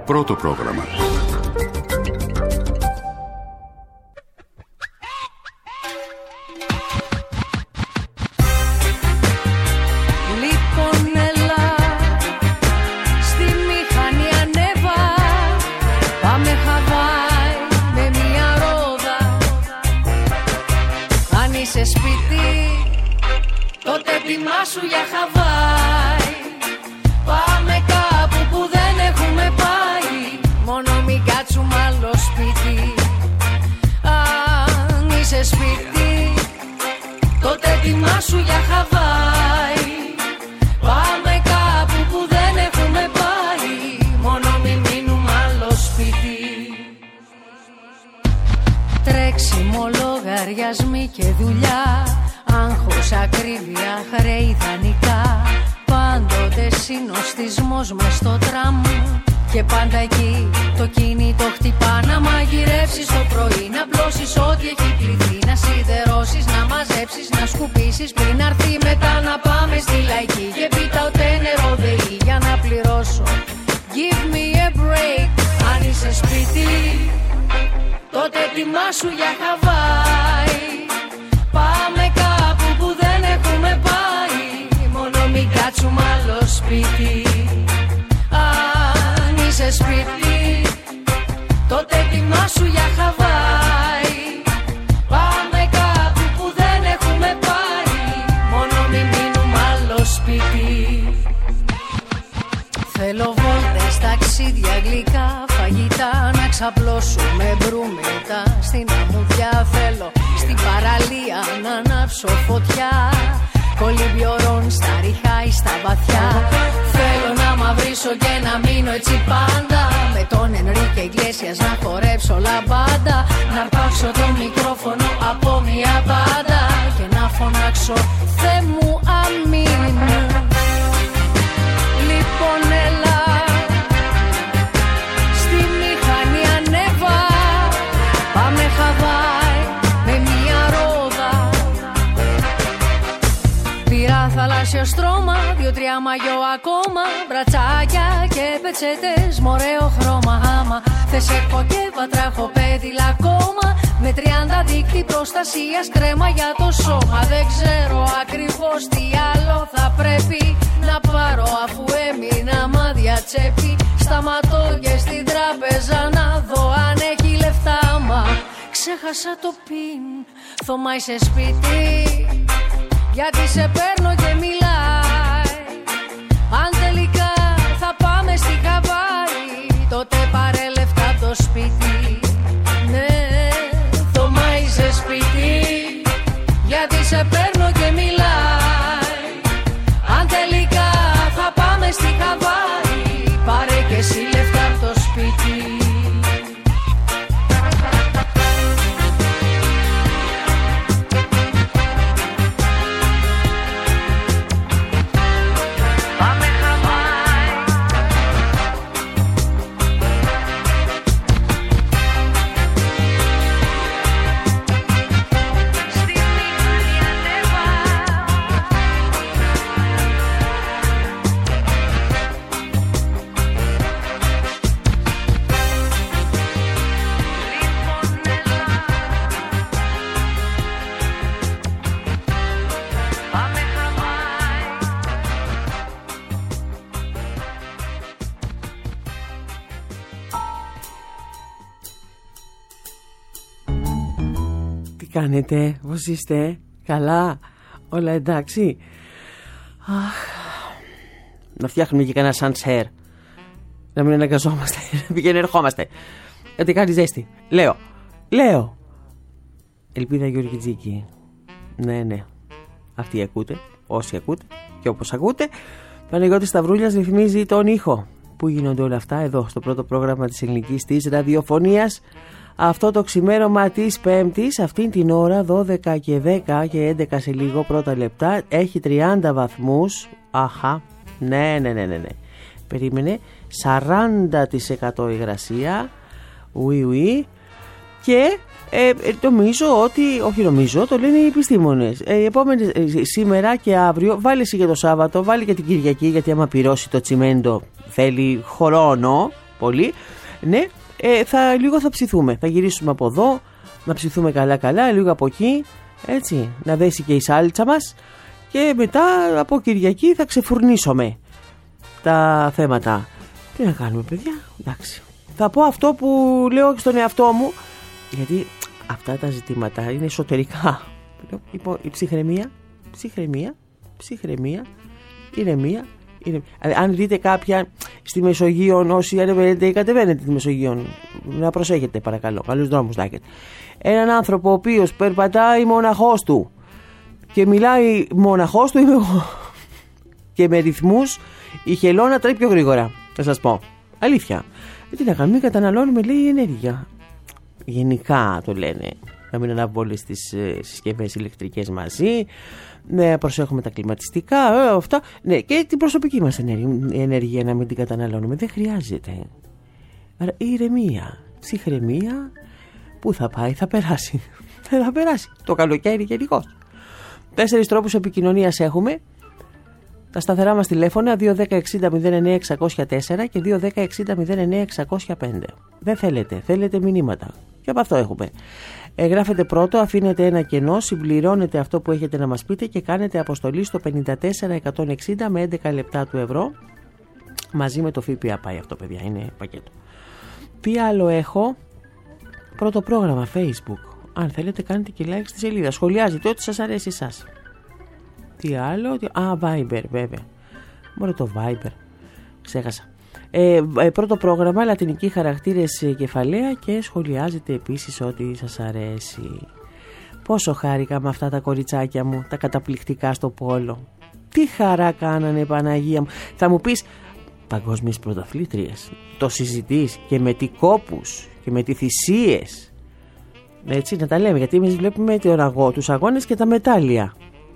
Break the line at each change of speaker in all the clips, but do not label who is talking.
Πρώτο πρόγραμμα.
Ετοιμάσου για Χαβάη. Πάμε κάπου που δεν έχουμε πάει. Μόνο μην κάτσουμε άλλο σπίτι. Αν είσαι σπίτι, τότε ετοιμάσου για Χαβάη. Πάμε κάπου που δεν έχουμε πάει. Μόνο μην μείνουμε άλλο σπίτι. Τρέξιμο, λογαριασμοί και δουλειά, άγχος, ακρίβεια, χρέη, δανεικά. Πάντοτε συνοστισμός μες στο τραμ. Και πάντα εκεί το κινητό χτυπά. Να μαγειρεύσεις το πρωί, να πλώσεις ό,τι έχει κλειδί. Να σιδερώσεις, να μαζέψεις, να σκουπίσεις. Πριν αρθεί μετά να πάμε στη λαϊκή. Και πίτα ούτε νερό δεή για να πληρώσω. Give me a break. Αν είσαι σπίτι, τότε ετοιμάσου για Χαβάη. Πάμε κάπου που δεν έχουμε πάει. Μόνο μην κάτσουμε άλλο σπίτι. Αν είσαι σπίτι, τότε ετοιμάσου για Χαβάη. Πάμε κάπου που δεν έχουμε πάει. Μόνο μην μείνουμε άλλο σπίτι. Θέλω βόλτες, ταξίδια, γλυκά, φαγητά. Να ξαπλώσουμε μπρούμετα στην αμμουδιά. Θέλω στην παραλία να ανάψω φωτιά. Κολυμπιορών στα ριχά ή στα βαθιά. Θέλω να μαυρίσω και να μείνω έτσι πάντα. Με τον Ενρίκε Ιγκλέσιας να χορέψω λαμπάντα. Να αρπάξω το μικρόφωνο από μια μπάντα. Και να φωνάξω Θεέ μου αμήν. Λοιπόν έλα, στη μηχανή ανέβα. Πάμε Χαβάη με μια ρόδα. Πήρα θαλάσσιο στρώμα, 2-3 μαγιό ακόμα. Μπρατσάκια και πετσέτες μ' ωραίο χρώμα. Άμα θες έχω και βατράχο πέδιλα ακόμα. Με 30 δίκτυ προστασίας, κρέμα για το σώμα. Δεν ξέρω ακριβώς τι άλλο θα πρέπει να πάρω, αφού έμεινα μάδια τσέπη. Σταματώ και στην τράπεζα να δω αν έχει λεφτά. Μα ξέχασα το πιν. Θωμά είσαι σπίτι, γιατί σε παίρνω και μιλάει. Αν τελικά θα πάμε στη Χαβάη, τότε πάρε λεφτά το σπίτι. Ναι, Θωμά είσαι σπίτι, γιατί σε παίρνω και μιλάει. Αν τελικά θα πάμε στη Χαβάη, πάρε και εσύ λεφτά από το σπίτι.
Κάνετε, πώς είστε, καλά, όλα εντάξει? Να φτιάχνουμε και κανένα σανσέρ, να μην αναγκαζόμαστε, να πηγαίνει ερχόμαστε, γιατί κάνει ζέστη. Λέω Ελπίδα Γεωργιτζίκη. Ναι, αυτοί ακούτε, όσοι ακούτε και όπως ακούτε. Παναγιώτης Σταυρούλιας ρυθμίζει τον ήχο. Πού γίνονται όλα αυτά? Εδώ στο πρώτο πρόγραμμα της ελληνικής της ραδιοφωνίας. Αυτό το ξημέρωμα της Πέμπτης, αυτήν την ώρα 12 και 10 και 11 σε λίγο πρώτα λεπτά, έχει 30 βαθμούς. Αχα, ναι. Περίμενε, 40% υγρασία. Ουι. Και νομίζω, το λένε οι επιστήμονες. Σήμερα και αύριο, βάλε εσύ για το Σάββατο, βάλε και την Κυριακή, γιατί άμα πυρώσει το τσιμέντο θέλει χρόνο. πολύ, ναι, λίγο θα ψηθούμε. Θα γυρίσουμε από εδώ, να ψηθούμε καλά, λίγο από εκεί, έτσι, να δέσει και η σάλτσα μας και μετά από Κυριακή θα ξεφουρνίσουμε τα θέματα. Τι να κάνουμε, παιδιά, εντάξει. Θα πω αυτό που λέω και στον εαυτό μου, γιατί αυτά τα ζητήματα είναι εσωτερικά. Λοιπόν, η ψυχραιμία, ηρεμία. Αν δείτε κάποια στη Μεσογείο, όσοι ανεβαίνετε ή κατεβαίνετε τη Μεσογείο, να προσέχετε παρακαλώ, καλούς δρόμους να έχετε. Έναν άνθρωπο ο οποίος περπατάει μοναχός του και μιλάει μοναχός του, είμαι εγώ, και με ρυθμούς η χελώνα τρέχει πιο γρήγορα, θα σας πω, αλήθεια. Τι να κάνουμε, μην καταναλώνουμε, λέει, ενέργεια. Γενικά το λένε, να μην ανάβουμε όλες τις συσκευές ηλεκτρικές μαζί, να προσέχουμε τα κλιματιστικά, αυτά, ναι, και την προσωπική μας ενέργεια να μην την καταναλώνουμε, δεν χρειάζεται. Άρα ηρεμία, ψυχραιμία, πού θα πάει, θα περάσει. Θα περάσει το καλοκαίρι γενικώς. 4 τρόπους επικοινωνίας έχουμε. Τα σταθερά μας τηλέφωνα 210-60-09-604 και 210-60-09-605. Δεν θέλετε μηνύματα. Και από αυτό έχουμε. Γράφετε πρώτο, αφήνετε ένα κενό, συμπληρώνετε αυτό που έχετε να μας πείτε και κάνετε αποστολή στο 54160 με 11 λεπτά του ευρώ. Μαζί με το ΦΠΑ πάει αυτό, παιδιά, είναι πακέτο. Τι άλλο έχω? Πρώτο πρόγραμμα Facebook. Αν θέλετε κάνετε και like στη σελίδα. Σχολιάζετε ό,τι σας αρέσει εσάς. Τι άλλο? Viber, βέβαια. Μόνο το Viber. Ξέχασα. Πρώτο πρόγραμμα, λατινικοί χαρακτήρες κεφαλαία και σχολιάζετε επίσης ό,τι σας αρέσει. Πόσο χάρηκα με αυτά τα κοριτσάκια μου, τα καταπληκτικά στο πόλο. Τι χαρά κάνανε, Παναγία μου. Θα μου πεις, παγκόσμιες πρωταθλήτριες. Το συζητείς και με τι κόπους και με τι θυσίες. Έτσι να τα λέμε, γιατί εμείς βλέπουμε τους αγώνες και τα μετάλλια.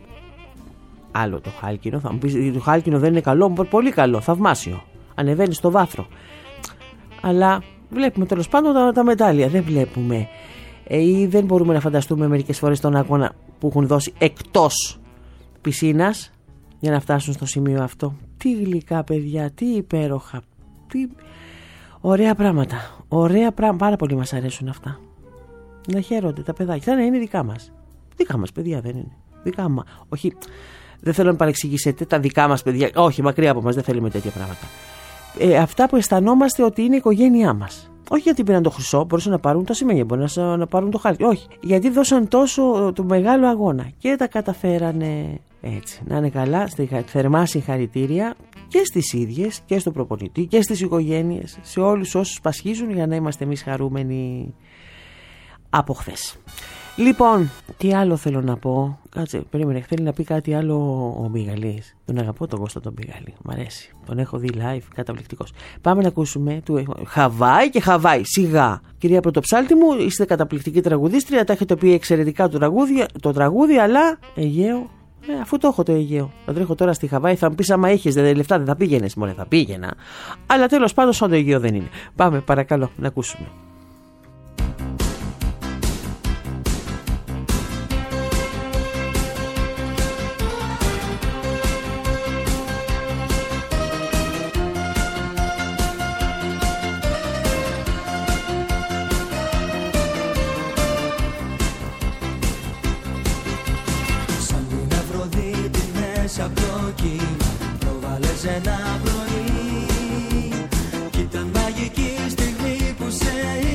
Άλλο το χάλκινο, θα μου πεις, το χάλκινο δεν είναι καλό? Πολύ καλό, θαυμάσιο. Ανεβαίνει στο βάθρο. Αλλά βλέπουμε τέλος πάντων τα μετάλλια. Δεν βλέπουμε ή δεν μπορούμε να φανταστούμε μερικές φορές τον αγώνα που έχουν δώσει εκτός πισίνας για να φτάσουν στο σημείο αυτό. Τι γλυκά, παιδιά, τι υπέροχα, τι ωραία πράγματα. Πάρα πολύ μας αρέσουν αυτά. Να χαίρονται τα παιδάκια. Θα είναι δικά μας. Δικά μας παιδιά δεν είναι? Δικά μας. Όχι, δεν θέλω να παρεξηγήσετε, τα δικά μας παιδιά. Όχι, μακριά από μας, δεν θέλουμε τέτοια πράγματα. Αυτά που αισθανόμαστε ότι είναι η οικογένειά μας. Όχι γιατί πήραν το χρυσό, μπορούσαν να πάρουν τα σημαίνια, μπορούσαν να πάρουν το χάλκι. Όχι, γιατί δώσαν τόσο το μεγάλο αγώνα και τα καταφέρανε έτσι. Να είναι καλά, θερμά συγχαρητήρια και στις ίδιες και στον προπονητή και στις οικογένειες, σε όλους όσους πασχίζουν για να είμαστε εμείς χαρούμενοι από χθες. Λοιπόν, τι άλλο θέλω να πω? Κάτσε, περίμενε, θέλει να πει κάτι άλλο ο Μιγαλής. Τον αγαπώ τον Κώστα τον Μιγαλή, μ' αρέσει. Τον έχω δει live, καταπληκτικός. Πάμε να ακούσουμε Χαβάη και Χαβάη, σιγά. Κυρία Πρωτοψάλτη μου, είστε καταπληκτική τραγουδίστρια, τα έχετε πει εξαιρετικά το τραγούδι, αλλά Αιγαίο, αφού το έχω το Αιγαίο. Θα τρέχω τώρα στη Χαβάη, θα μου πεις άμα έχεις λεφτά δεν θα πήγαινες? Μωρέ, θα πήγαινα. Αλλά τέλος πάντων σαν το Αιγαίο δεν είναι. Πάμε παρακαλώ να ακούσουμε.
Απ' το κύμα προβάλλες ένα πρωί κι ήταν μαγική στιγμή που σε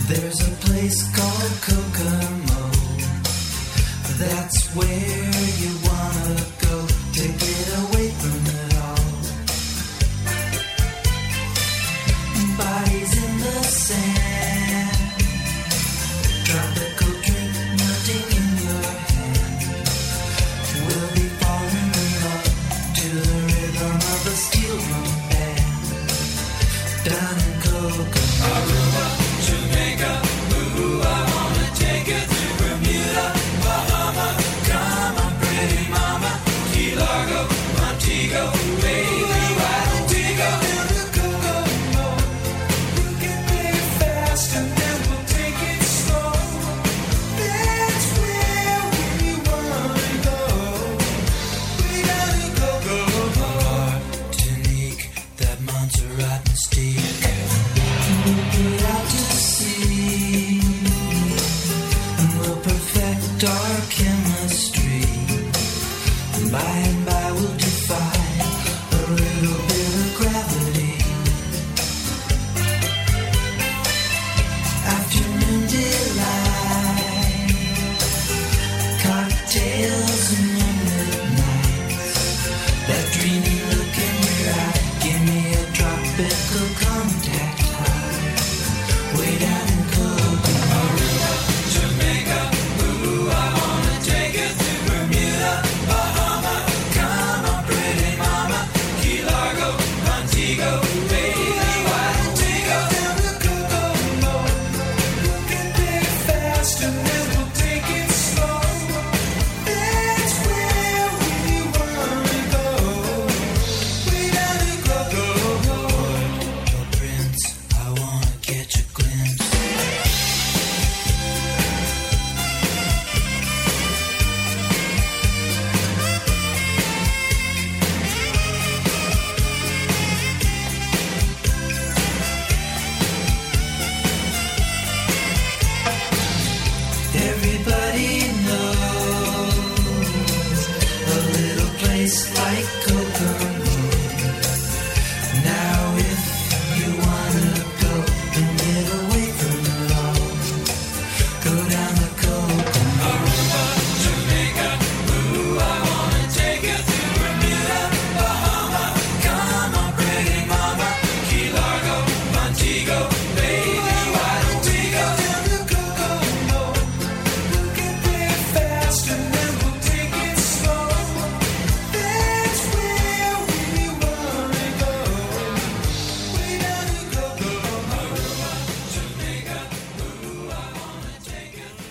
There's a place called Kokomo. That's where you wanna go to get away from it all. Bodies in the sand, tropical drink melting in your hand. We'll be falling in love to the rhythm of a steel drum band. Down in Kokomo, Aruba, Jamaica, ooh, I wanna take it to Bermuda, Bahama, come on, pretty mama, Key Largo, Montego, baby, why don't we go down to Kokomo? We'll get there fast and then we'll take it slow. That's where we wanna go. We gotta go, go, go. Martinique, that Montserrat mystique. We'll get out to sea and we'll perfect our chemistry. And by we'll defy a little bit of gravity. Afternoon delight, cocktails and moonlit nights. That dreamy look in your eye, give me a tropical contact high. Way down in Kokomo, Aruba, Jamaica, ooh, I wanna take it to Bermuda, Bahama, come on, pretty mama, Key Largo, Montego, baby, why don't we go down to Kokomo? We'll get there fast and then we'll take it slow. That's where we wanna go. We gotta go, go, go. Oh, Prince, I wanna catch a glimpse. Everybody knows a little place like Kokomo. Now if you wanna go and get away from it all, go down to Kokomo, Aruba, Jamaica, ooh, I wanna take it to Bermuda, Bahama, come on, pretty mama, Key Largo, Montego, baby, why don't we go down to Kokomo? We'll get there fast and then we'll take it slow. That's where we wanna go. We gotta go, go, Aruba, Jamaica, ooh, I wanna take it to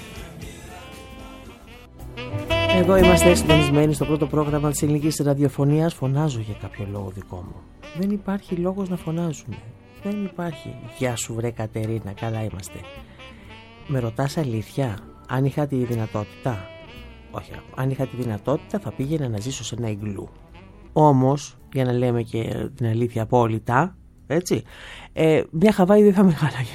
Bermuda.
Εδώ είμαστε συντονισμένοι στο πρώτο πρόγραμμα της ελληνικής ραδιοφωνίας. Φωνάζω για κάποιο λόγο δικό μου. Δεν υπάρχει λόγος να φωνάζουμε. Δεν υπάρχει. Γεια σου βρε Κατερίνα, καλά είμαστε. Με ρωτάς αλήθεια, αν είχα τη δυνατότητα? Όχι, αν είχα τη δυνατότητα θα πήγαινα να ζήσω σε ένα ιγκλού. Όμως, για να λέμε και την αλήθεια απόλυτα, έτσι, μια Χαβάη δεν θα με χάλαγε.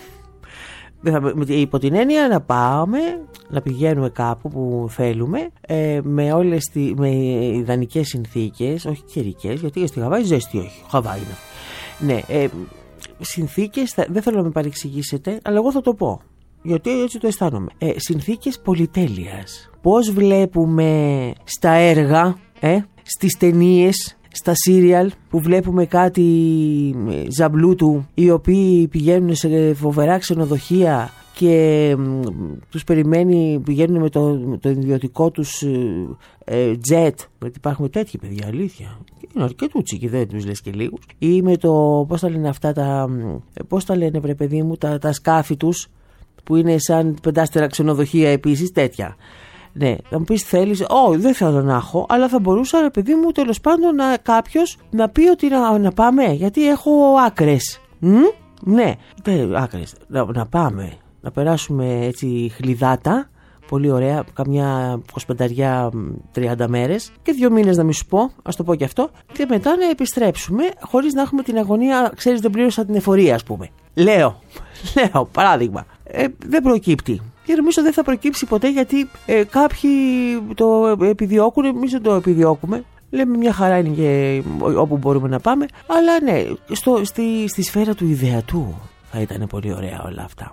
Υπό την έννοια να πάμε, να πηγαίνουμε κάπου που θέλουμε, με όλες με ιδανικές συνθήκες, όχι καιρικές, γιατί στη Χαβάη ζέστη όχι, Χαβάη είναι. Ναι, συνθήκες, δεν θέλω να με παρεξηγήσετε, αλλά εγώ θα το πω, γιατί έτσι το αισθάνομαι. Συνθήκες πολυτέλειας. Πώς βλέπουμε στα έργα, στις ταινίες, στα σύριαλ που βλέπουμε κάτι ζαμπλούτου οι οποίοι πηγαίνουν σε φοβερά ξενοδοχεία και τους περιμένει, πηγαίνουν με το ιδιωτικό τους jet, γιατί υπάρχουν τέτοιοι παιδιά, αλήθεια, είναι αρκετούτσι και δεν τους λες και λίγους, ή με το, πώς τα λένε αυτά πώς τα λένε βρε παιδί μου, τα σκάφη τους που είναι σαν πεντάστερα ξενοδοχεία επίσης, τέτοια. Ναι, θα μου πεις θέλεις, δεν θέλω να έχω, αλλά θα μπορούσα ρε παιδί μου τέλος πάντων κάποιος να πει ότι να πάμε, γιατί έχω άκρες. Ναι, άκρες, να πάμε, να περάσουμε έτσι χλιδάτα, πολύ ωραία, καμιά 25-30 μέρες και 2 μήνες να μην σου πω, ας το πω και αυτό, και μετά να επιστρέψουμε χωρίς να έχουμε την αγωνία, ξέρεις δεν πλήρωσα την εφορία ας πούμε. Λέω, παράδειγμα, δεν προκύπτει. Και νομίζω δεν θα προκύψει ποτέ, γιατί κάποιοι το επιδιώκουν, εμείς δεν το επιδιώκουμε. Λέμε μια χαρά είναι και όπου μπορούμε να πάμε. Αλλά ναι, στη σφαίρα του ιδεατού θα ήταν πολύ ωραία όλα αυτά.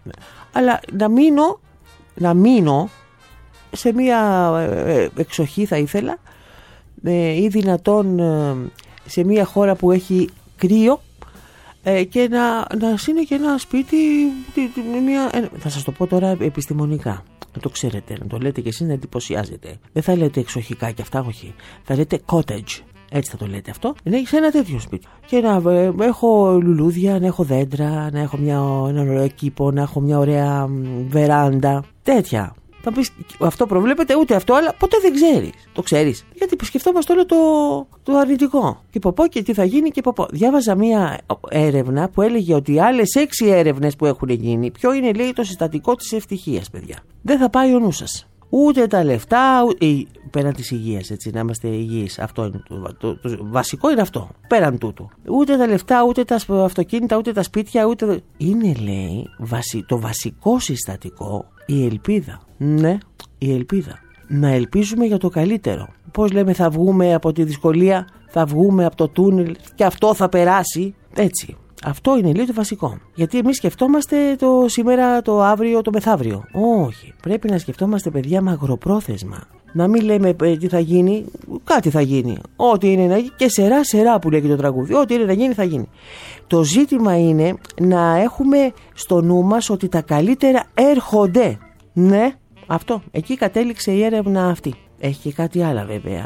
Αλλά να μείνω σε μια εξοχή θα ήθελα, ή δυνατόν σε μια χώρα που έχει κρύο, και να είναι και ένα σπίτι, θα σας το πω τώρα επιστημονικά, να το ξέρετε, να το λέτε και εσείς, να εντυπωσιάζετε. Δεν θα λέτε εξοχικά και αυτά, όχι. Θα λέτε cottage, έτσι θα το λέτε αυτό. Να έχεις ένα τέτοιο σπίτι και να έχω λουλούδια, να έχω δέντρα, να έχω έναν ωραίο κήπο, να έχω μια ωραία βεράντα, τέτοια. Θα πεις, αυτό προβλέπεται, ούτε αυτό, αλλά ποτέ δεν ξέρεις. Το ξέρεις. Γιατί σκεφτόμαστε όλο το αρνητικό. Και πω και τι θα γίνει και πω. Διάβαζα μία έρευνα που έλεγε ότι άλλες 6 έρευνες που έχουν γίνει, ποιο είναι, λέει, το συστατικό της ευτυχίας, παιδιά. Δεν θα πάει ο νου σας. Ούτε τα λεφτά, πέραν της υγείας, έτσι, να είμαστε υγιείς. Αυτό είναι το βασικό, είναι αυτό. Πέραν τούτου. Ούτε τα λεφτά, ούτε τα αυτοκίνητα, ούτε τα σπίτια, ούτε. Είναι, λέει, το βασικό συστατικό η ελπίδα. Ναι, η ελπίδα. Να ελπίζουμε για το καλύτερο. Πώς λέμε, θα βγούμε από τη δυσκολία, θα βγούμε από το τούνελ και αυτό θα περάσει. Έτσι. Αυτό είναι, λέει, το βασικό. Γιατί εμείς σκεφτόμαστε το σήμερα, το αύριο, το μεθαύριο. Όχι. Πρέπει να σκεφτόμαστε, παιδιά, μακροπρόθεσμα. Να μην λέμε τι θα γίνει, κάτι θα γίνει. Ό,τι είναι να γίνει, και σερά που λέει και το τραγούδι. Ό,τι είναι να γίνει, θα γίνει. Το ζήτημα είναι να έχουμε στο νου μας ότι τα καλύτερα έρχονται. Ναι, αυτό. Εκεί κατέληξε η έρευνα αυτή. Έχει και κάτι άλλο, βέβαια.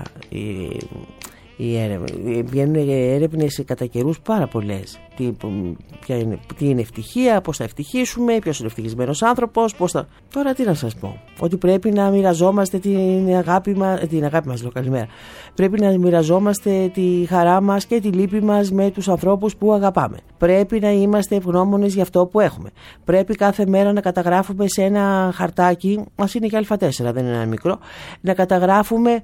Βγαίνουν έρευνες κατά καιρούς πάρα πολλές. Τι είναι ευτυχία, πώς θα ευτυχήσουμε, ποιος είναι ευτυχισμένος άνθρωπος, Τώρα τι να σας πω. Ότι πρέπει να μοιραζόμαστε την αγάπη μας, λέω καλημέρα. Πρέπει να μοιραζόμαστε τη χαρά μας και τη λύπη μας με τους ανθρώπους που αγαπάμε. Πρέπει να είμαστε ευγνώμονες για αυτό που έχουμε. Πρέπει κάθε μέρα να καταγράφουμε σε ένα χαρτάκι, ας είναι και Α4, δεν είναι ένα μικρό, να καταγράφουμε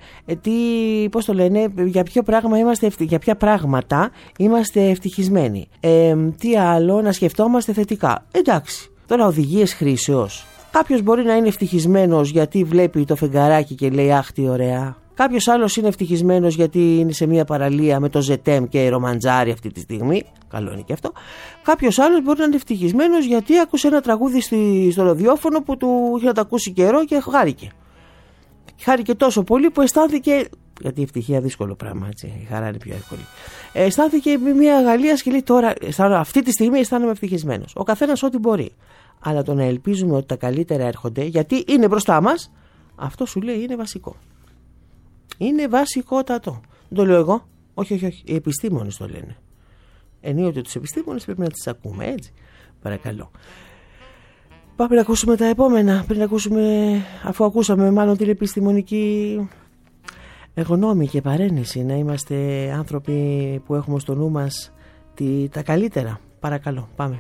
για ποια πράγματα είμαστε ευτυχισμένοι. Τι άλλο, να σκεφτόμαστε θετικά. Εντάξει, τώρα οδηγίες χρήσεως. Κάποιος μπορεί να είναι ευτυχισμένος γιατί βλέπει το φεγγαράκι και λέει αχ τι ωραία. Κάποιος άλλος είναι ευτυχισμένος γιατί είναι σε μια παραλία με το ζετέμ και ρομαντζάρι αυτή τη στιγμή. Καλό είναι και αυτό. Κάποιος άλλος μπορεί να είναι ευτυχισμένος γιατί άκουσε ένα τραγούδι στο ραδιόφωνο που του είχε να το ακούσει καιρό και χάρηκε. Χάρηκε τόσο πολύ που αισθάνθηκε. Γιατί η ευτυχία δύσκολο πράγμα, έτσι. Η χαρά είναι πιο εύκολη. Αισθάνθηκε με μια αγαλία και λέει τώρα, αυτή τη στιγμή αισθάνομαι ευτυχισμένος. Ο καθένας ό,τι μπορεί. Αλλά το να ελπίζουμε ότι τα καλύτερα έρχονται, γιατί είναι μπροστά μας, αυτό σου λέει είναι βασικό. Είναι βασικότατο. Δεν το λέω εγώ. Όχι. Οι επιστήμονες το λένε. Ενίοτε τους επιστήμονες πρέπει να τις ακούμε, έτσι. Παρακαλώ. Πάμε να ακούσουμε τα επόμενα. Αφού ακούσαμε μάλλον την επιστημονική γνώμη και παρένηση, να είμαστε άνθρωποι που έχουμε στο νου μας τα καλύτερα. Παρακαλώ, πάμε.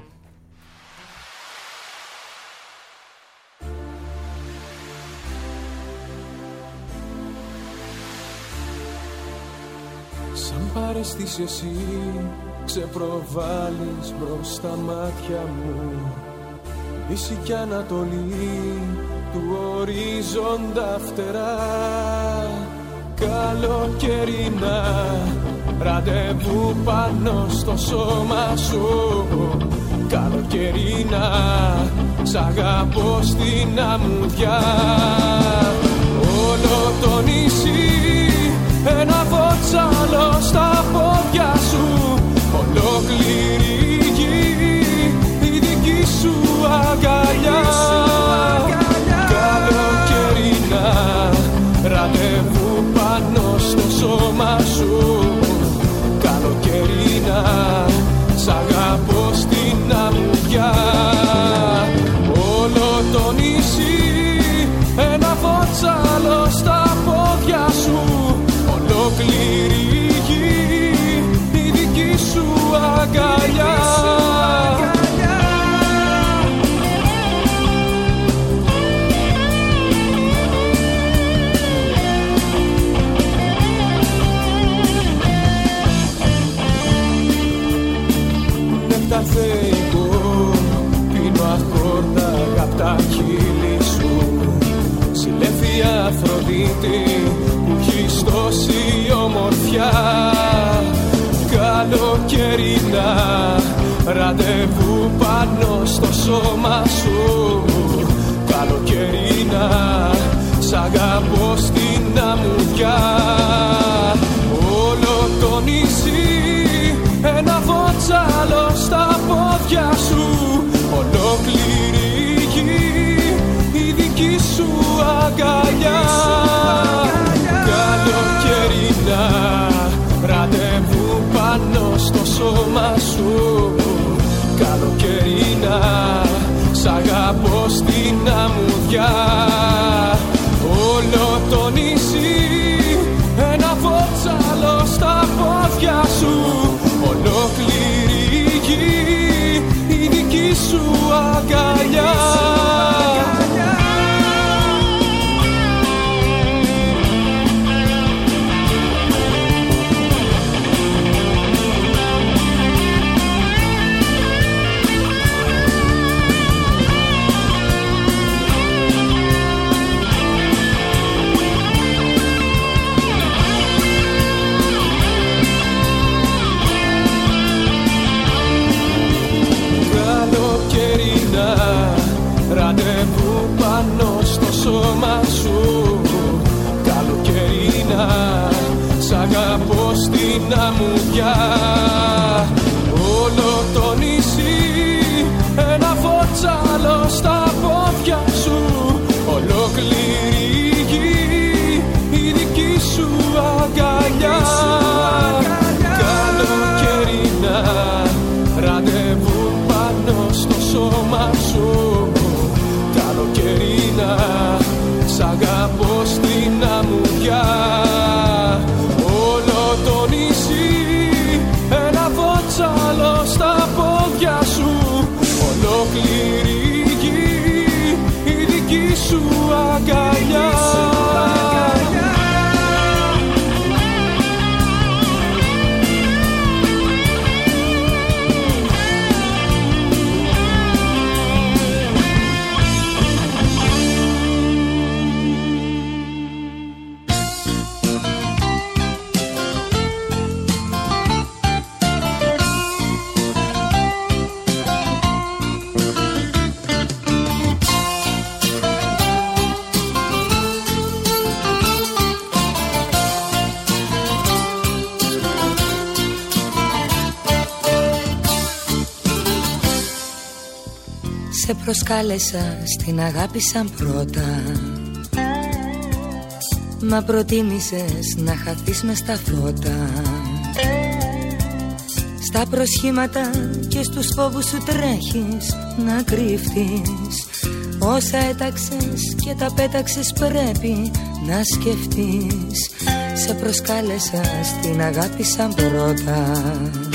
Σαν παραισθείς εσύ ξεπροβάλλεις μπρος στα μάτια μου, Δύση κι Ανατολή του ορίζοντα φτερά, καλοκαιρινά ραντεβού πάνω στο σώμα σου. Καλοκαιρινά σ' αγαπώ στην αμμουδιά. Όλο το νησί ένα βότσαλο στα πόδια σου. Ολόκληρη γη η δική σου αγκαλιά. Καλοκαιρινά ραντεβού πάνω στο σώμα σου. Καλοκαιρινά σ' αγαπώ στην αμμουδιά. Όλο το νησί ένα βότσαλο στα πόδια σου. Ολόκληρη γη η δική σου αγκαλιά. Νεύτα θεϊκό πίνω αχόρτα απ' τα χείλη σου. Συλλέφθη Αφροδίτη που έχεις τόση ομορφιά. Καλοκαιρινά ραντεβού πάνω στο σώμα σου. Καλοκαιρίνα, σ' αγαπώ στην αμμουδιά. Όλο το νησί ένα βότσαλο στα πόδια σου. Ολόκληρη γη η δική σου αγκαλιά. Καλοκαιρίνα, ραντεβού πάνω στο σώμα σου. Καλοκαιρίνα, σ' αγαπώ στην αμμουδιά. Όλο το νησί ένα βότσαλο στα πόδια σου. Ολόκληρη γη η δική σου αγκαλιά. Ραντεβού πάνω στο σώμα σου. Καλοκαιρίνα, σ' αγαπώ στην αμμουδιά. Όλο το νησί ένα βότσαλο στα πόδια σου. Ολόκληρη γη η δική σου αγκαλιά. Καλοκαιρίνα, ραντεβού πάνω στο σώμα σου. Καλοκαιρίνα, σ' αγαπώ στην αμμουδιά. Όλο το νησί ένα βότσαλο στα πόδια σου. Ολόκληρη γη η δική σου αγκαλιά.
Σε προσκάλεσα στην αγάπη σαν πρώτα, μα προτίμησες να χαθείς μες στα φώτα. Στα προσχήματα και στους φόβους σου τρέχεις να κρύφτεις. Όσα έταξες και τα πέταξες πρέπει να σκεφτείς. Σε προσκάλεσα στην αγάπη σαν πρώτα.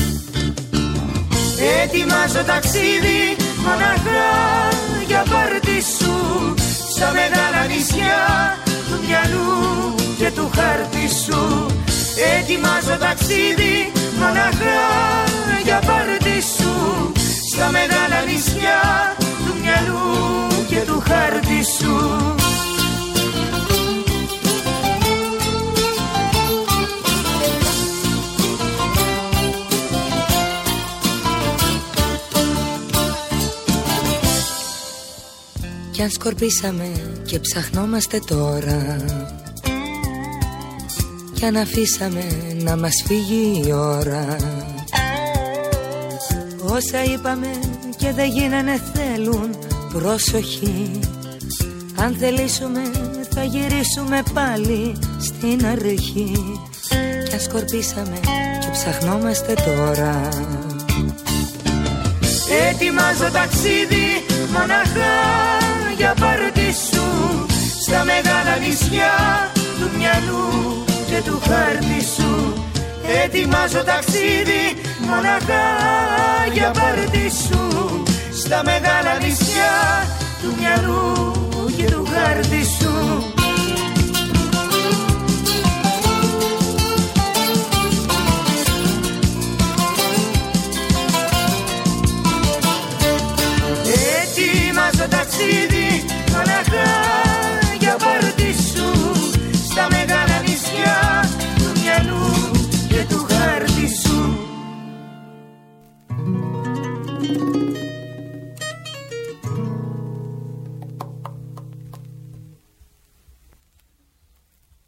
Ετοιμάζω ταξίδι μοναχά για πάρτι σου. Στα μεγάλα νησιά του μυαλού και του χάρτη σου. Ετοιμάζω ταξίδι μοναχά για πάρτι σου. Στα μεγάλα νησιά του μυαλού και του χάρτη σου.
Κι αν σκορπίσαμε και ψαχνόμαστε τώρα, κι αν αφήσαμε να μας φύγει η ώρα, όσα είπαμε και δεν γίνανε θέλουν προσοχή. Αν θελήσουμε θα γυρίσουμε πάλι στην αρχή. Κι αν σκορπίσαμε και ψαχνόμαστε τώρα.
Ετοιμάζω ταξίδι μοναχά για πάρτι σου. Στα μεγάλα νησιά του μυαλού και του χάρτη σου. Ετοιμάζω ταξίδι μοναχά για πάρτι σου. Στα μεγάλα νησιά του μυαλού και του χάρτη σου. Ετοιμάζω ταξίδι μοναχά για πάρτι σου. Στα μεγάλα νησιά του μυαλού και του χάρτη σου.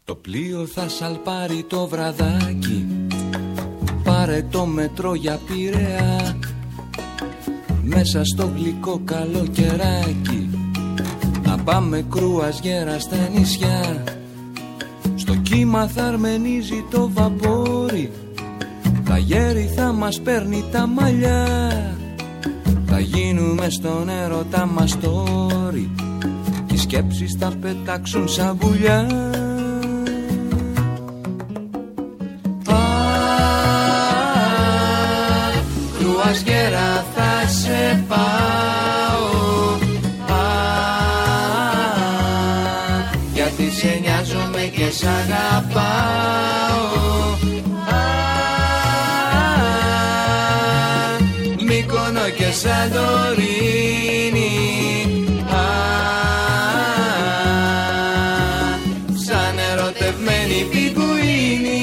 Το πλοίο θα σαλπάρει το βραδάκι, πάρε το μετρό για Πειραιά, μέσα στο γλυκό καλοκαιράκι, να πάμε κρουαζιέρα στα νησιά. Στο κύμα θα αρμενίζει το βαπόρι, τα γέρι θα μας παίρνει τα μαλλιά, θα γίνουμε στον έρωτα μας τόρι, οι σκέψεις θα πετάξουν σαν πουλιά. Κρουαζιέρα θα σε πάω, γιατί σε νοιάζομαι και σ' αγαπάω. Μύκονο και Σαντορίνη, σαν ερωτευμένη πιγκουίνη.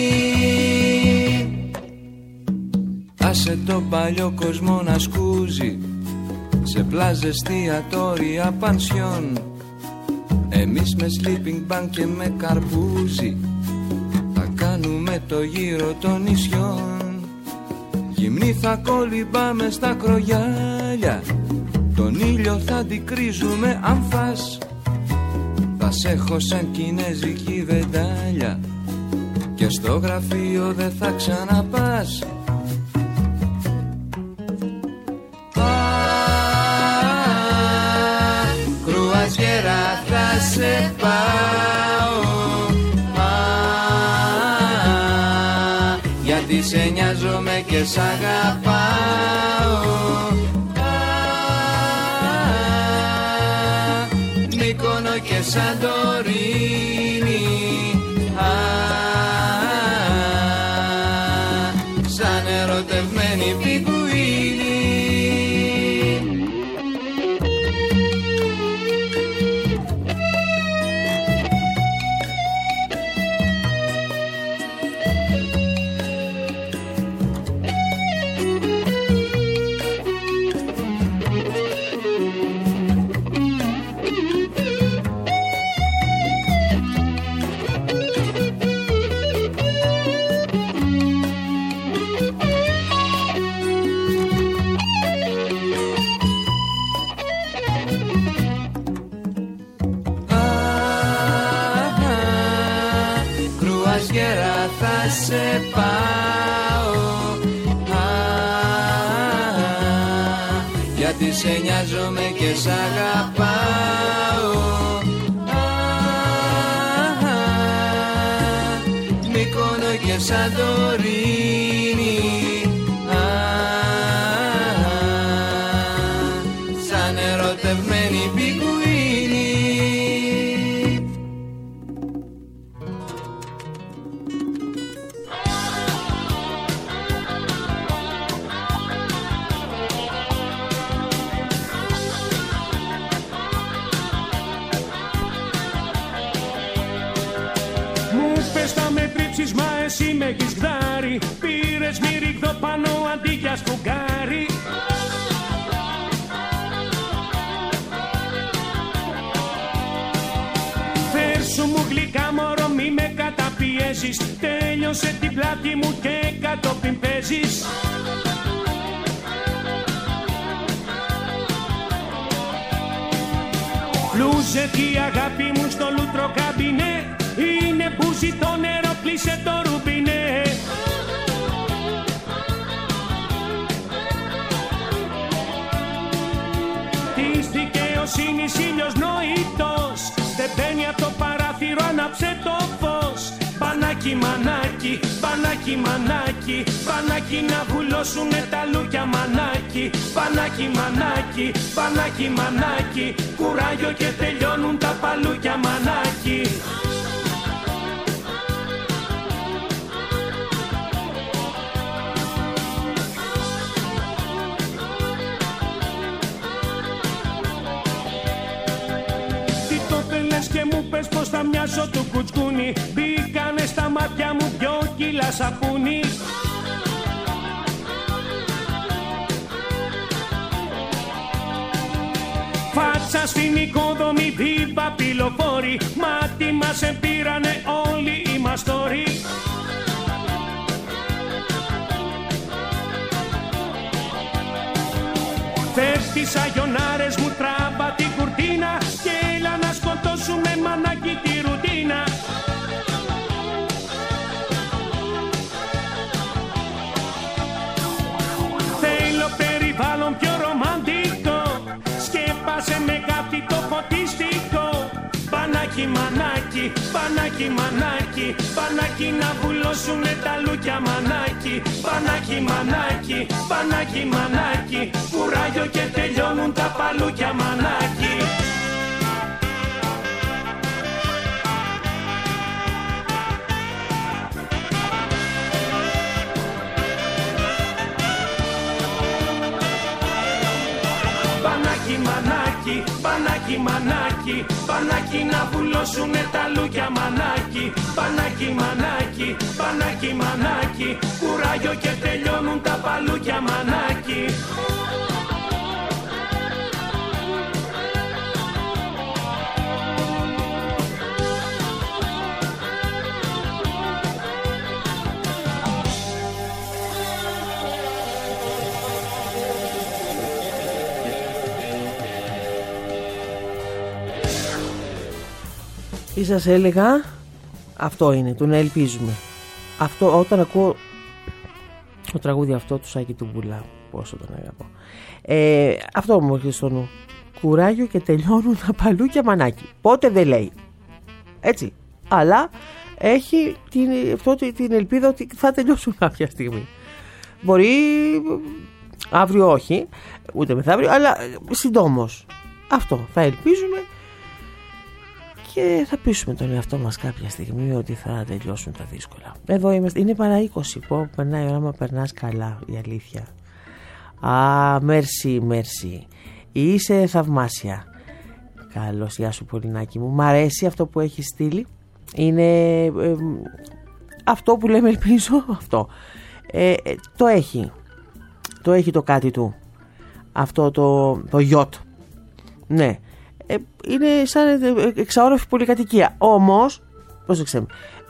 Άσε τον παλιό κόσμο να σκούζει σε πλάζες, εστιατόρια, πανσιόν. Εμείς με sleeping bag και με καρπούζι θα κάνουμε το γύρο των νησιών. Γυμνή θα κολυμπάμε στα κρογιάλια, τον ήλιο θα αντικρίζουμε αν φας. Θα σ' έχω σαν κινέζικη βεντάλια και στο γραφείο δεν θα ξαναπάς. Κρουαζιέρα θα σε πάω, γιατί σε νοιάζομαι και σ' αγαπάω. Μύκονο και Σαντορίνη, σαν ερωτευμένη πιγκουίνη. Κρουαζιέρα θα σε πάω, γιατί σε νοιάζομαι και σ' αγαπάω. Μύκονο και Σαντορίνη, σαν ερωτευμένη πιγκουίνη.
Μα εσύ με έχεις γδάρει, πήρες μυρίγδο πάνω αντί για σφουγγάρι. Φέρσου μου γλυκά μωρό, μη με καταπιέζεις, τέλειωσε την πλάτη μου και κατόπιν παίζεις. Λούζε η αγάπη μου στο λούτρο καμπινέ, είναι που ζητώ νερό, κλείσε το ρουμπινέ. Της δικαιοσύνης ήλιος νοητός, δεν μπαίνει από το παράθυρο, άναψε το φως. Πανάκι μανάκι, πανάκι μανάκι, πανάκι να βουλώσουνε τα λούκια μανάκι. Πανάκι μανάκι, πανάκι μανάκι, κουράγιο και τελειώνουν τα παλούκια μανάκι. Και μου πες πως θα μοιάζω του κουτσκούνι, μπήκανε στα μάτια μου 2 κιλά σαπούνι. Πάσα στην οικοδομή βίβα πυλοφόρη, μάτι μας επήρανε όλοι οι μαστόροι. Φεύγεις αγιονάρες μου, τράβα την κουρτίνα και έλα να σκοτώσουμε μανάκι τη ρουτίνα. Θέλω περιβάλλον πιο ρομαντικό, σκέπασε με κάτι το φωτιστικό. Πανάκι μανάκι, πανάκι μανάκι, πανάκι να βουλώσουνε τα λούκια μανάκι. Πανάκι μανάκι, πανάκι μανάκι, κουράγιο και τελειώνουν τα παλούκια μανάκι. Πανάκι μανάκι, πανάκι μανάκι, πανάκι να βουλώσουνε τα λούκια μανάκι. Πανάκι μανάκι, πανάκι μανάκι, κουράγιο και τελειώνουν τα παλούκια μανάκι.
Τι σας έλεγα, αυτό είναι, το να ελπίζουμε. Αυτό όταν ακούω το τραγούδι αυτό του Σάκη του Μπουλά, πόσο τον αγαπώ, αυτό μου έρχεται στο νου. Κουράγιο και τελειώνουν τα παλούκια μανάκι. Πότε δεν λέει έτσι, αλλά έχει την ελπίδα ότι θα τελειώσουν κάποια στιγμή. Μπορεί αύριο όχι, ούτε μεθαύριο, αλλά συντόμως. Αυτό θα ελπίζουμε και θα πείσουμε τον εαυτό μας κάποια στιγμή ότι θα τελειώσουν τα δύσκολα. Εδώ είμαστε, είναι παρά 20. Πω, περνάει η ώρα, μα περνάς καλά, η αλήθεια. Μέρσι, μέρσι. Είσαι θαυμάσια. Καλώς, γεια σου Πολυνάκη μου. Μ' αρέσει αυτό που έχει στείλει. Είναι αυτό που λέμε, ελπίζω, αυτό. Το έχει. Το έχει το κάτι του. Αυτό το γιότ. Ναι. Είναι σαν εξαόροφη πολυκατοικία. Όμως, πρόσεξε,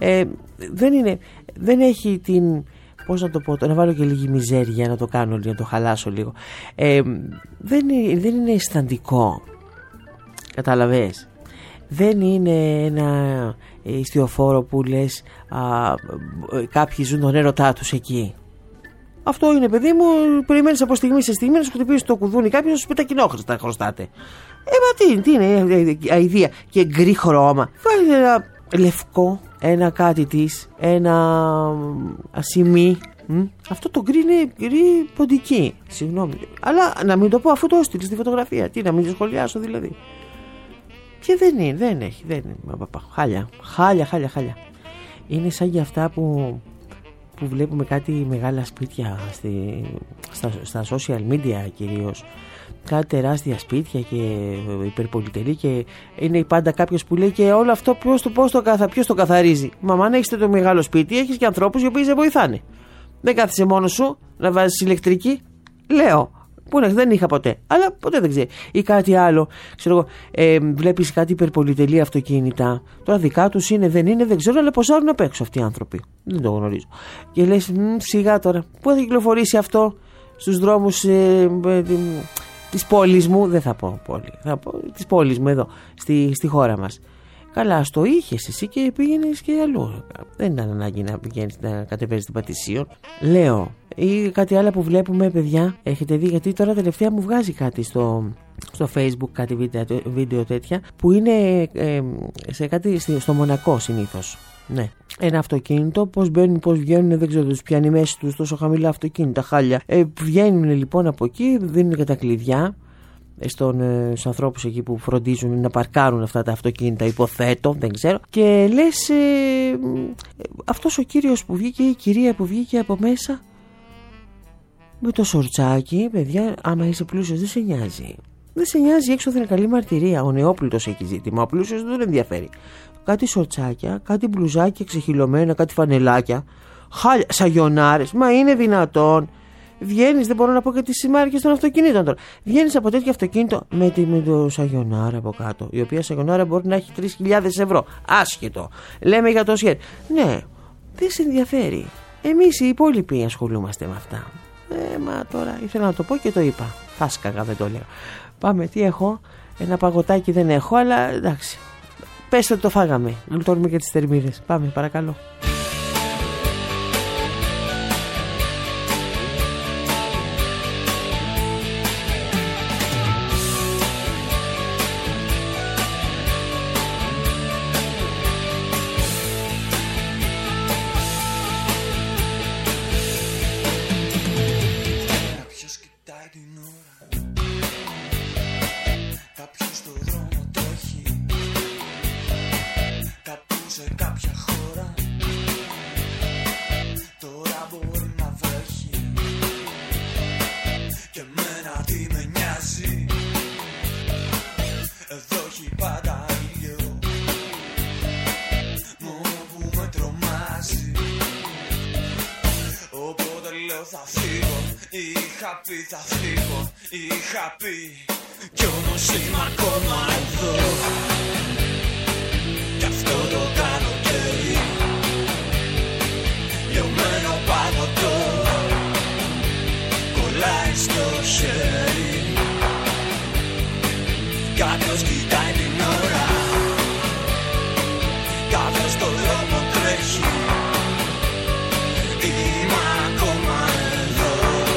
δεν έχει την, πώς να το πω, να βάλω και λίγη μιζέρια να το κάνω, να το χαλάσω λίγο. Δεν είναι αισθαντικό, καταλαβες. Δεν είναι ένα ιστιοφόρο που λες κάποιοι ζουν τον έρωτά τους εκεί. Αυτό είναι, παιδί μου, περιμένεις από στιγμή σε στιγμή να σου χτυπήσει το κουδούνι κάποιος να σου πει τα κοινόχρηστα χρωστάτε. Μα τι είναι αηδία και γκρι χρώμα. Βάλει ένα λευκό, ένα κάτι της, ένα ασημί. Αυτό το γκρι είναι γκρι ποντική. Συγγνώμη. Αλλά να μην το πω αφού το έστειλε στη φωτογραφία. Τι, να μην το σχολιάσω δηλαδή. Και δεν έχει. Χάλια. Είναι σαν για αυτά που βλέπουμε κάτι μεγάλα σπίτια στα social media κυρίως. Κάτι τεράστια σπίτια και υπερπολιτελή και είναι πάντα κάποιος που λέει και όλο αυτό ποιος το καθαρίζει. Μα αν έχεις το μεγάλο σπίτι έχεις και ανθρώπους οι οποίοι σε βοηθάνε. Δεν κάθεσαι μόνος σου να βάζεις ηλεκτρική. Λέω, που δεν είχα ποτέ, αλλά ποτέ δεν ξέρει. Ή κάτι άλλο, ξέρω εγώ, βλέπεις κάτι υπερπολιτελή αυτοκίνητα. Τώρα δικά τους είναι, δεν ξέρω, αλλά ποσάρουν απ' έξω αυτοί οι άνθρωποι. Δεν το γνωρίζω. Και λες, σιγά τώρα, πού θα κυκλοφορήσει αυτό στους δρόμους της πόλης μου, δεν θα πω πόλη, θα πω της πόλης μου εδώ, στη χώρα μας. Καλά, στο είχες εσύ και πήγαινες και αλλού. Δεν ήταν ανάγκη να πηγαίνεις να κατεβαίνεις την Πατησίων. Λέω, ή κάτι άλλο που βλέπουμε, παιδιά, έχετε δει, γιατί τώρα τελευταία μου βγάζει κάτι στο Facebook, κάτι βίντεο τέτοια, που είναι στο Μονακό συνήθως. Ναι. Ένα αυτοκίνητο, πώς μπαίνουν, πώς βγαίνουν, δεν ξέρω, τους πιάνει μέση τους τόσο χαμηλά αυτοκίνητα, χάλια. Βγαίνουν λοιπόν από εκεί, δίνουν και τα κλειδιά στους ανθρώπους εκεί που φροντίζουν να παρκάρουν αυτά τα αυτοκίνητα, υποθέτω, δεν ξέρω. Και λες, αυτός ο κύριος που βγήκε, η κυρία που βγήκε από μέσα με το σορτσάκι, παιδιά, άμα είσαι πλούσιος δεν σε νοιάζει. Δεν σε νοιάζει, έξω θα είναι καλή μαρτυρία. Ο νεόπλουτος έχει ζήτημα, ο πλούσιος δεν τον ενδιαφέρει. Κάτι σορτσάκια, κάτι μπλουζάκια ξεχυλωμένα, κάτι φανελάκια, χάλια, σαγιονάρες. Μα είναι δυνατόν? Βγαίνεις, δεν μπορώ να πω και τις μάρκες των αυτοκινήτων τώρα. Βγαίνεις από τέτοιο αυτοκίνητο με το Σαγιονάρα από κάτω, η οποία Σαγιονάρα μπορεί να έχει 3.000 ευρώ. Άσχετο. Λέμε για το σχέδιο. Ναι, δεν σε ενδιαφέρει. Εμείς οι υπόλοιποι ασχολούμαστε με αυτά. Μα τώρα ήθελα να το πω και το είπα. Φάσκαγα, δεν το λέω. Πάμε, τι έχω. Ένα παγωτάκι δεν έχω, αλλά εντάξει. Πες ότι το φάγαμε. Γλουτώνουμε και τις θερμίδες. Πάμε, παρακαλώ.
Θα φύγω, είχα πει, κι όμως είμαι ακόμα εδώ. Κι αυτό το καλοκαίρι, λιωμένο παγωτό, κολλάει στο χέρι. Κάποιος κοιτάει την ώρα, κάποιος στο δρόμο τρέχει. Είμαι ακόμα εδώ.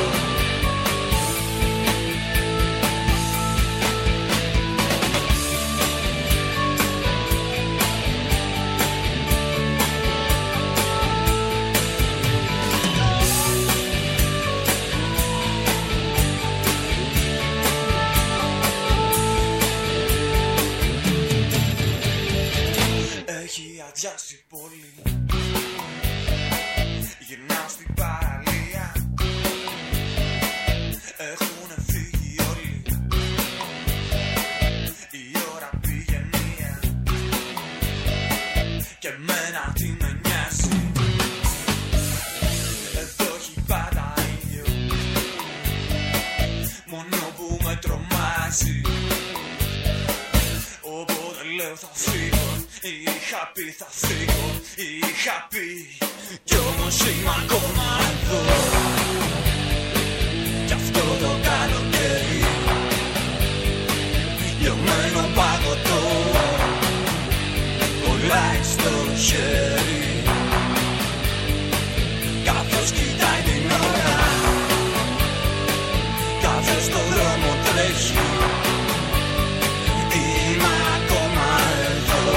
Αδειάσει πολύ. Γυρνάω στην παραλία. Έχουνε φύγει όλοι. Η ώρα πήγε μία. Και εμένα τι με νοιάζει. Εδώ έχει πάντα ήλιο. Μόνο που με τρομάζει. Οπότε λέω θα φύγω. Είχα πει θα φύγω, είχα πει, κι όμως είμαι ακόμα εδώ. Κι αυτό το καλοκαίρι, λιωμένο παγωτό, κολλάει στο χέρι. Κάποιος κοιτάει την ώρα, κάποιος στον δρόμο τρέχει. Είμαι ακόμα εδώ.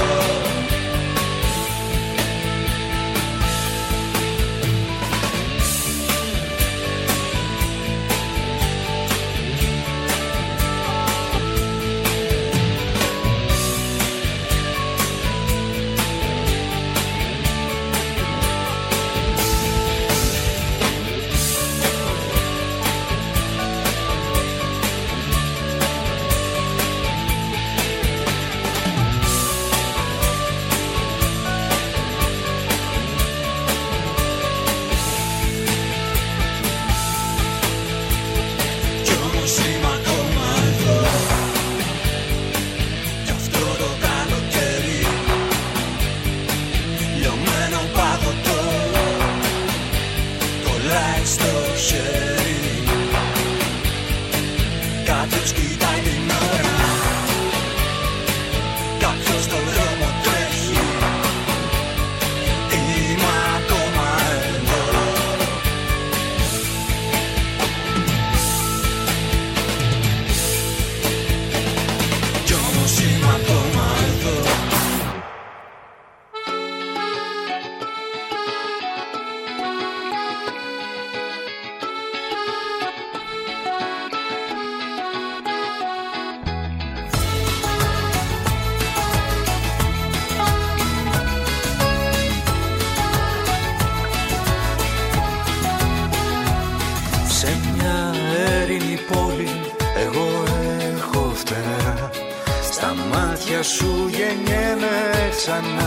σου γεννιέμαι ξανά.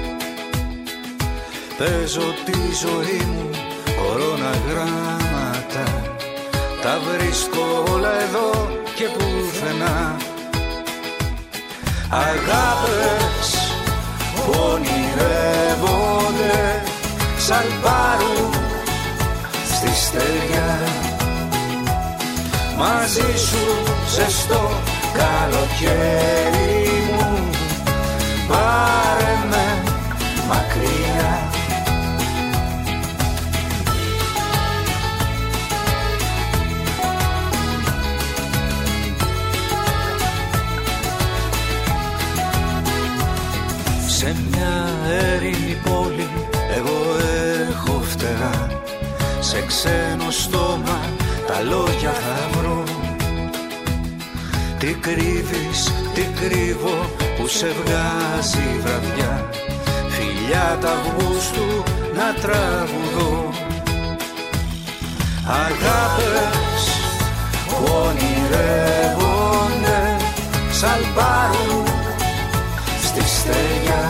Παίζω τη ζωή μου κορώναγράμματα ψέματα τα βρίσκω όλα εδώ και πουθενά. Αγάπες που ονειρεύονται σαλπάρουν στη στεριά. Μαζί σου ζεστό καλοκαίρι μου, πάρε με μακριά. Σε μια έρημη πόλη εγώ έχω φτερά, σε ξένο στόμα τα λόγια θα βρω. Τι κρύβεις, τι κρύβω που σε βγάζει η βραδιά, φιλιά τα Αυγούστου να τραγουδώ. Αγάπες που ονειρεύονται σαλπάρουν στη στεριά.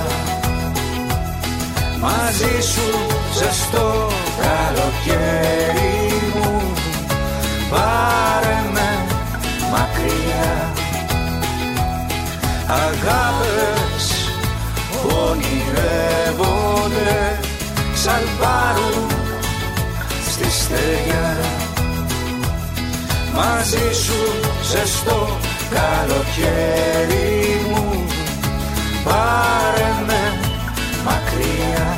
Μαζί σου ζεστό καλοκαίρι μου, πάρε με μακριά. Αγάπες που ονειρεύονται σαλπάρουν στη στεριά. Μαζί σου ζεστό καλοκαίρι μου, πάρε με μακριά.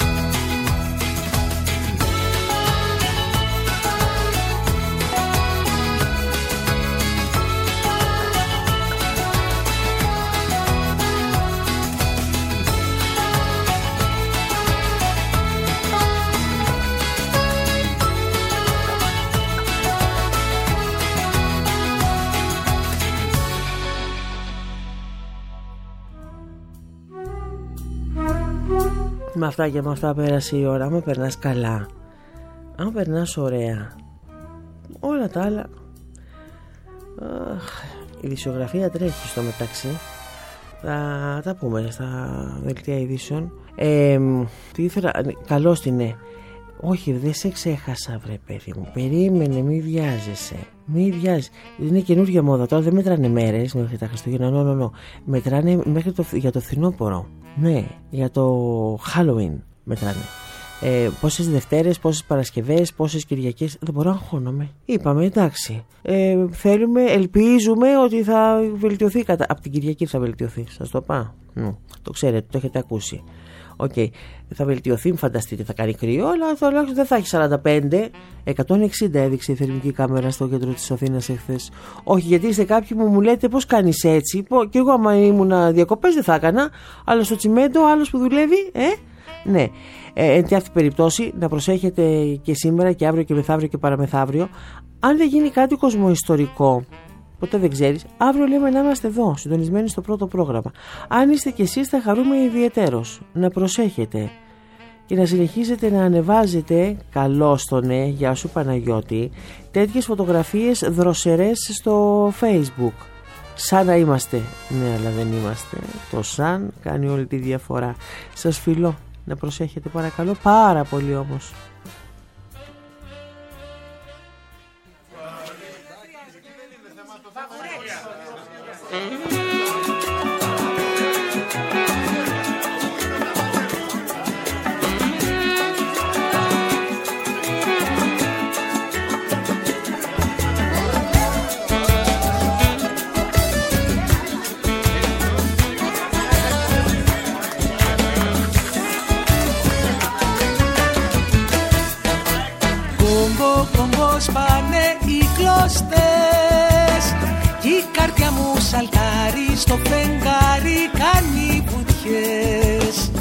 Με αυτά και με αυτά πέρασε η ώρα. Άμα περνάς καλά, άμα περνάς ωραία, όλα τα άλλα, η ειδησιογραφία τρέχει στο μεταξύ. Θα τα πούμε στα δελτία ειδήσεων. Τι ήθελα, καλώς την ναι. Όχι, δεν σε ξέχασα βρε παιδί μου. Περίμενε, μη βιάζεσαι. Μη βιάζεσαι. Είναι καινούργια μόδα. Τώρα δεν μετράνε μέρες μέχρι τα Χριστούγεννα. Μετράνε μέχρι για το φθινόπωρο. Ναι, για το Halloween μετράνε. Πόσες Δευτέρες, πόσες Παρασκευές, πόσες Κυριακές. Δεν μπορώ να αγχώνομαι. Είπαμε εντάξει. Θέλουμε, ελπίζουμε ότι θα βελτιωθεί. Από την Κυριακή θα βελτιωθεί. Σας το πάω. Το ξέρετε, το έχετε ακούσει. Okay. Θα βελτιωθεί, μην φανταστείτε, θα κάνει κρύο, αλλά τουλάχιστον δεν θα έχει 45. 160 έδειξε η θερμική κάμερα στο κέντρο της Αθήνας εχθές. Όχι, γιατί είστε κάποιοι που μου λέτε πώς κάνεις έτσι. Και εγώ, άμα ήμουν διακοπές, δεν θα έκανα. Αλλά στο τσιμέντο, άλλος που δουλεύει, ναι. Εν τη αυτή περιπτώσει, να προσέχετε και σήμερα και αύριο και μεθαύριο και παραμεθαύριο. Αν δεν γίνει κάτι κοσμοϊστορικό, ποτέ δεν ξέρεις, αύριο λέμε να είμαστε εδώ, συντονισμένοι στο πρώτο πρόγραμμα. Αν είστε κι εσείς, θα χαρούμε ιδιαιτέρως. Να προσέχετε και να συνεχίζετε να ανεβάζετε, καλώς το ναι, γεια σου Παναγιώτη, τέτοιες φωτογραφίες δροσερές στο Facebook. Σαν να είμαστε. Ναι, αλλά δεν είμαστε. Το σαν κάνει όλη τη διαφορά. Σας φιλώ. Να προσέχετε παρακαλώ, πάρα πολύ όμως.
Σπάνε οι κλώστες κι η καρδιά μου σαλτάρει στο φεγγάρι, κάνει βουτιές.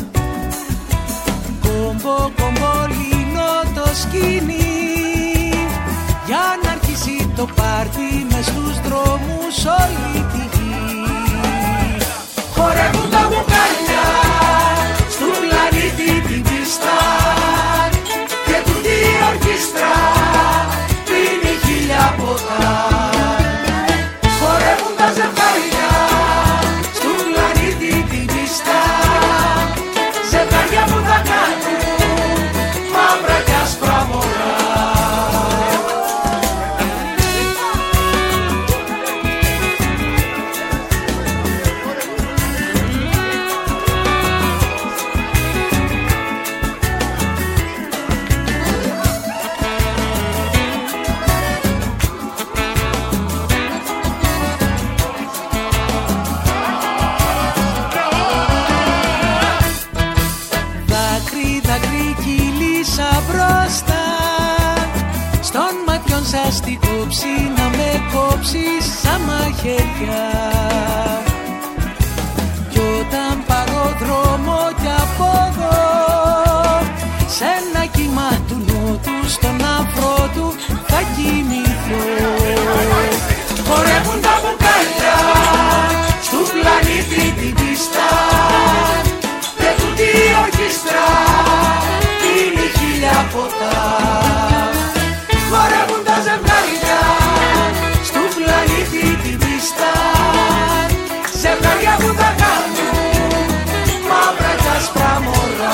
Κόμπο κόμπο λύνω το σκηνή για να αρχίσει το πάρτι μες στους δρόμους όλη τη γη. Χορεύουν τα μπουκάλια στου πλανήτη την πίστα και τούτη η ορκίστρα πίνει χίλια ποτά. Χορεύουν τα ζευγάρια στου πλανήτη την πίστα, ζευγάρια που θα κάνουν μαύρα κι άσπρα μωρά. κόψει, να με κόψει σαν μαχαιριά. Κι όταν πάρω δρόμο κι από εδώ, σε ένα κύμα του νότου, στον αφρό του θα κοιμηθώ. Χορεύουν τα μπουκάλια στου πλανήτη την πίστα, και τούτη η ορχήστρα πίνει χίλια ποτά. Χορεύουν τα ζευγάρια στου πλανήτη την πίστα, ζευγάρια που θα κάνουν μαύρα κι άσπρα μωρά.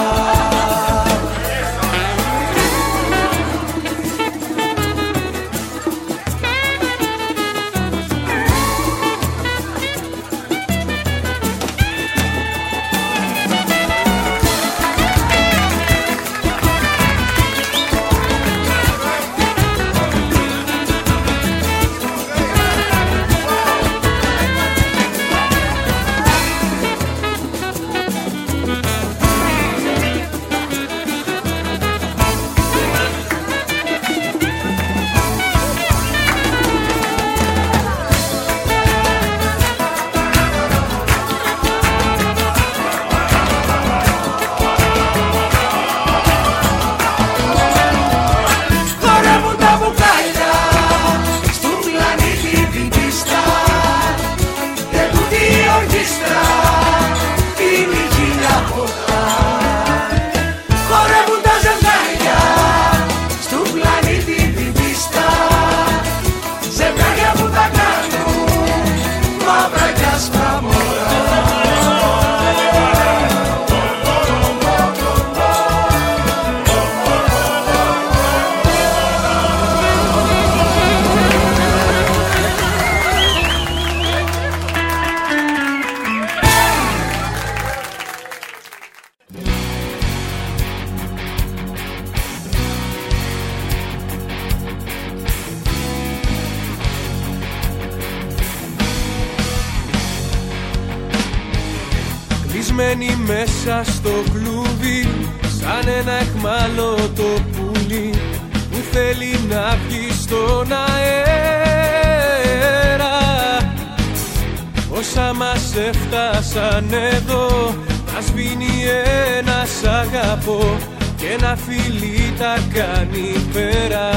Κλεισμένη μέσα στο κλούβι, σαν ένα εχμάλωτο πουλί που θέλει να βγει στον αέρα. Όσα μας έφτασαν εδώ, να σβήνει ένας αγαπώ και ένα φιλί τα κάνει πέρα.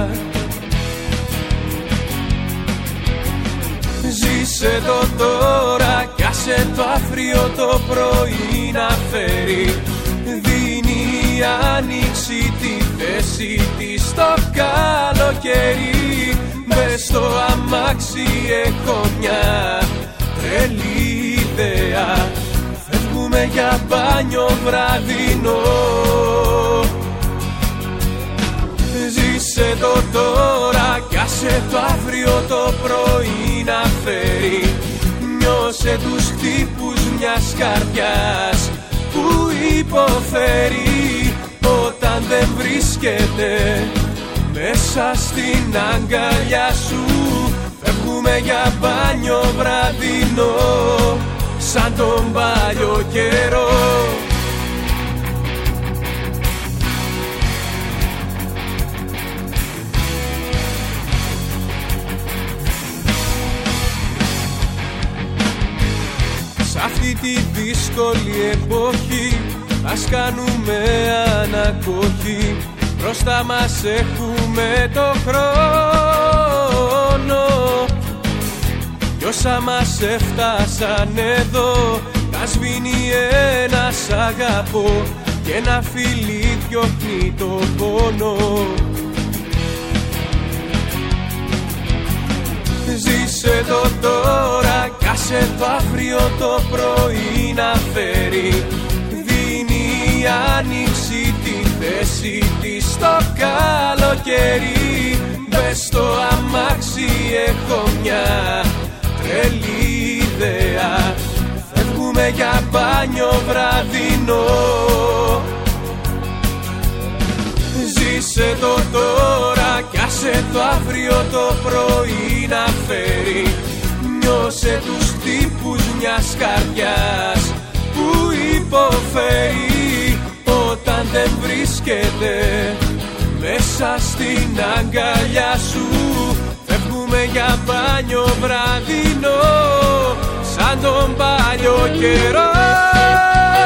Ζήσε το τώρα κι άσε το αύριο το πρωί να φέρει. Δίνει η άνοιξη τη θέση της στο καλοκαίρι. Μες στο αμάξι έχω μια τρελή ιδέα. Φεύγουμε για μπάνιο βραδινό. Ζήσε το τώρα κι άσε το αύριο το πρωί να φέρει. Νιώσε τους χτύπους μιας καρδιάς που υποφέρει όταν δεν βρίσκεται μέσα στην αγκαλιά σου. Φεύγουμε για μπάνιο βραδινό σαν τον παλιό καιρό. Σ' αυτή τη δύσκολη εποχή ας κάνουμε ανακοχή. Μπροστά μας έχουμε το χρόνο κι όσα μας έφτασαν εδώ, να σβήνει ένας αγαπώ και ένα φιλί διώχνει το πόνο. Ζήσε το τώρα κι άσε το αύριο το πρωί να φέρει. Δίνει η άνοιξη τη θέση της στο καλοκαίρι. Μες στο αμάξι έχω μια τρελή ιδέα. Φεύγουμε για μπάνιο βραδινό. Ζήσε το τώρα κι άσε το αύριο το πρωί να φέρει. Νιώσε τους τύπους μιας καρδιάς που υποφέρει όταν δεν βρίσκεται μέσα στην αγκαλιά σου. μπάνιο βραδινό σαν τον παλιό καιρό.